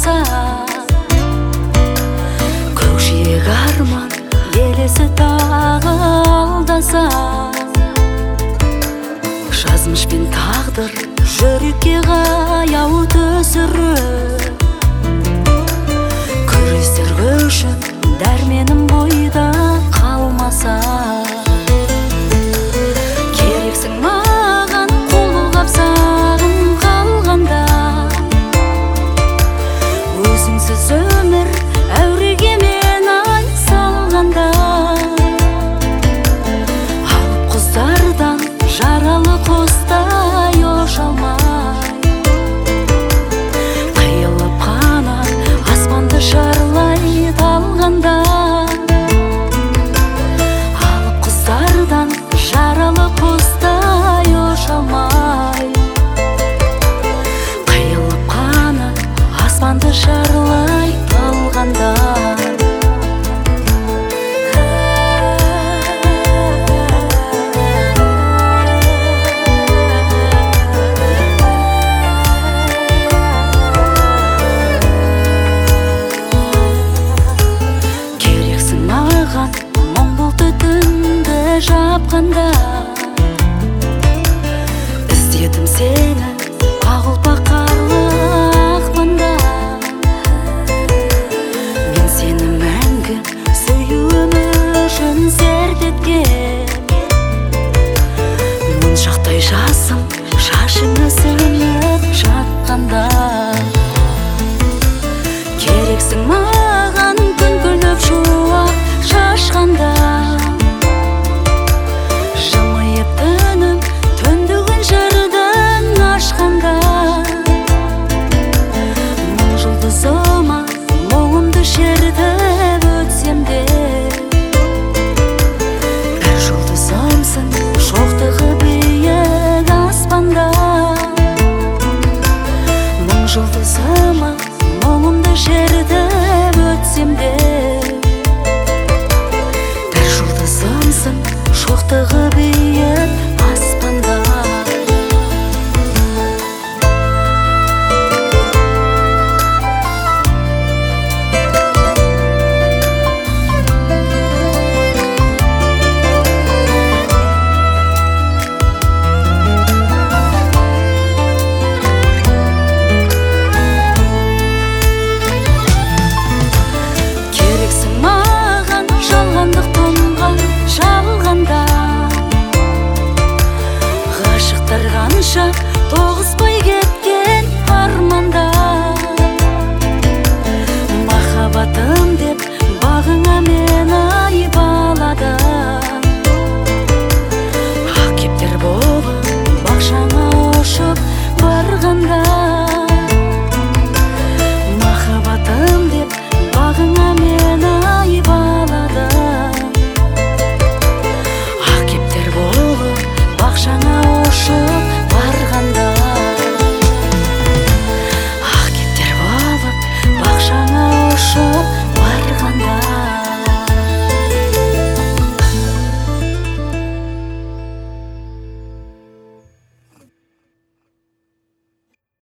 қалмаса, көкжиек арман елесі тағы алдаса, жазмыш пен тағдыр жүрекке қаяу түсіріп, күрестерге үшін дәрменім бойда қалмаса, керексің маған қолғап сағым қалғанда, өзіңсіз өмір әуреге мен ай салғанда, алып құздардан жаралы құстай ұша алмай, қиылып қанат аспанды шарлай талғанда, алып құздардан жаралы құстай ұша алмай, қиылып қанат аспанды шарлай талғанда. Керексің маған мұң бұлты түнді жапқанда,